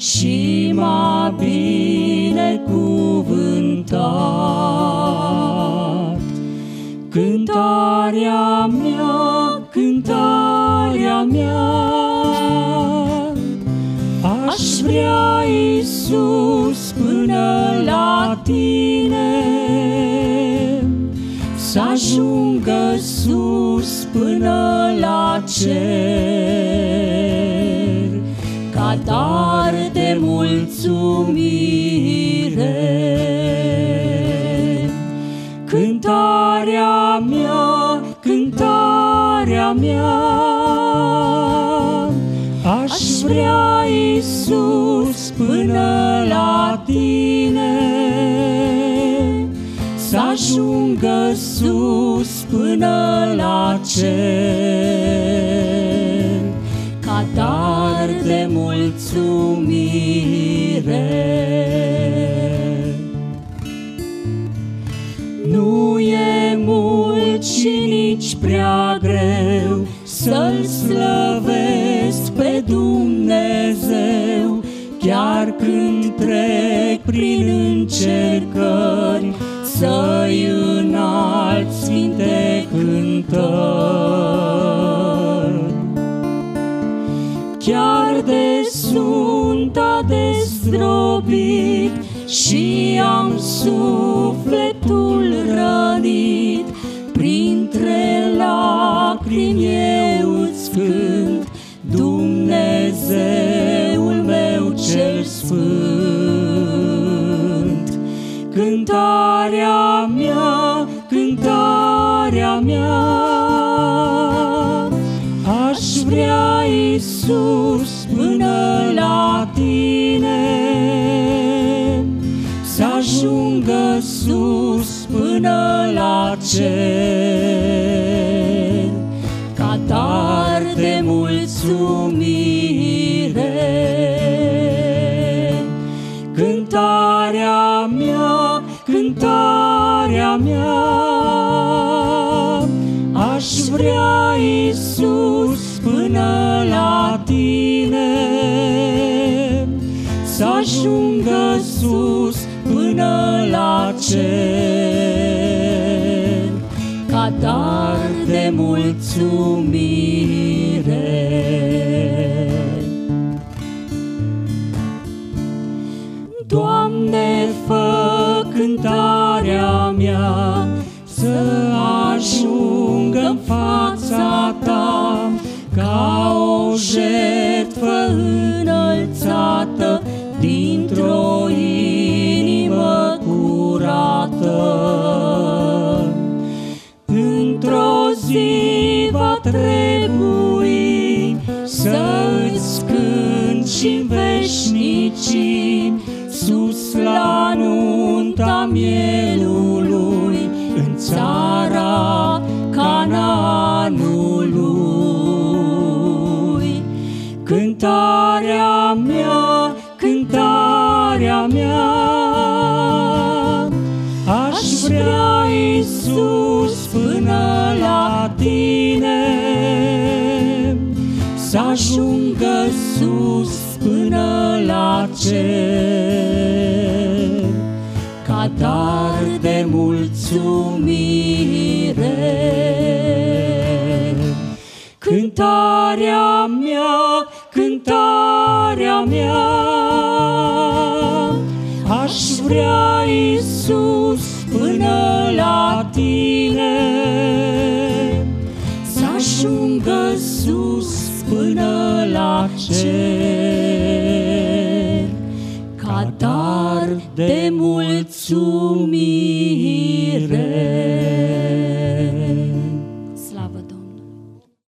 și m-a binecuvântat. Cântarea mea, aș vrea, Iisus, până la Tine, să ajungă sus până la cer, ca dar de mulțumire. Cântarea mea, aș vrea, Iisus, până la Tine, să ajungă sus până la cer, ca dar de mulțumire. Nu e mult și nici prea greu să-L slăvesc pe Dumnezeu, chiar când trec prin încercări, să-i înalt sfinte cântări. Chiar de sunt dezdrobit și am sufletul rănit, printre lacrimi eu îți cânt, Dumnezeul meu cel sfânt. Cântarea mea, aș vrea, Iisus, până la Tine, să ajungă sus până la cer, ca dar de mulțumire. Cântarea mea, aș vrea, Iisus, până la Tine, să ajungă sus până la cer, ca dar de mulțumire. Doamne, fă cântarea mea să ajungă-n fața Ta, ca o jertfă înălțată dintr-o inimă curată. Într-o zi va trebui să-ți cânt și-n veșnicii, sus la nunta mielului, în țara Canaanului. Cântarea mea, aș vrea, Iisus, până la Tine, să ajungă sus până la cer, ca dar de mulțumire. Cântarea mea, aș vrea, Iisus, până la Tine, să ajungă sus până la cer, ca dar de mulțumire.